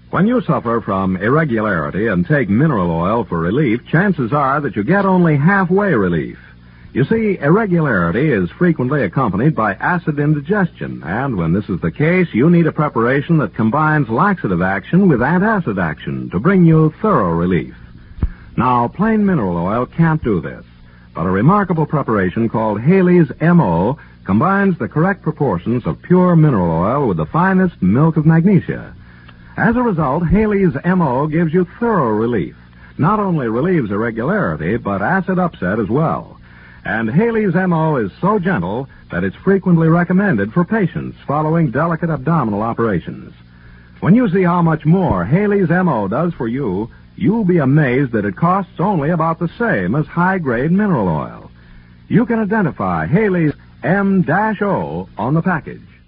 When you suffer from irregularity and take mineral oil for relief, chances are that you get only halfway relief. You see, irregularity is frequently accompanied by acid indigestion, and when this is the case, you need a preparation that combines laxative action with antacid action to bring you thorough relief. Now, plain mineral oil can't do this, but a remarkable preparation called Haley's M.O. combines the correct proportions of pure mineral oil with the finest milk of magnesia. As a result, Haley's M.O. gives you thorough relief. Not only relieves irregularity, but acid upset as well. And Haley's M.O. is so gentle that it's frequently recommended for patients following delicate abdominal operations. When you see how much more Haley's M.O. does for you, you'll be amazed that it costs only about the same as high-grade mineral oil. You can identify Haley's M-O on the package.